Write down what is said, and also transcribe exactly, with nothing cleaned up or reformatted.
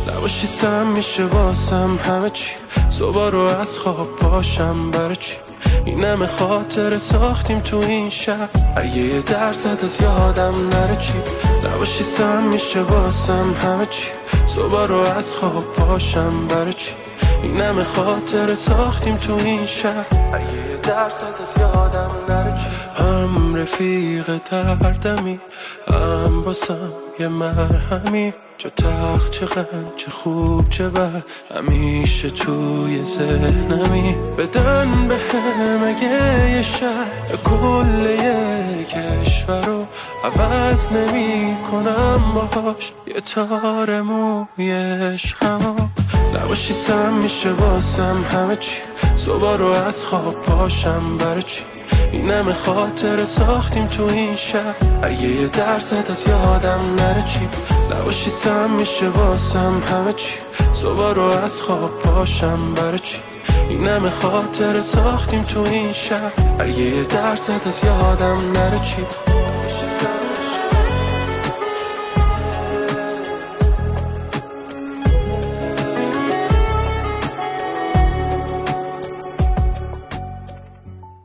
نباشی سم میشه واسم همه چی. صبح رو از خواب پاشم برای چی؟ این همه خاطر ساختیم تو این شب، اگه یه درصد از یادم نره چی؟ نباشی سم میشه واسم همه چی. صبح رو از خواب پاشم برای چی؟ این همه خاطر ساختیم تو این شب، اگه یه درصد از یادم نره چی؟ هم رفیق دردمی، هم باسم یه مرهمی. چه تلخ چه غم چه خوب چه بد، همیشه توی ذهنمی. بدن به هم اگه یه شهر کل یه کشور رو عوض نمی کنم باهاش یه تار موی عشقمو. نباشی سم میشه واسم همه چی. صبح رو از خواب پاشم برای چی؟ این همه خاطر ساختیم تو این شب، اگه یه درصد از یادم نره چی؟ نباشی سم میشه واسم همه چی. صبح رو از خواب پاشم برای چی؟ این همه خاطر ساختیم تو این شب، اگه یه درصد از یادم نره چی؟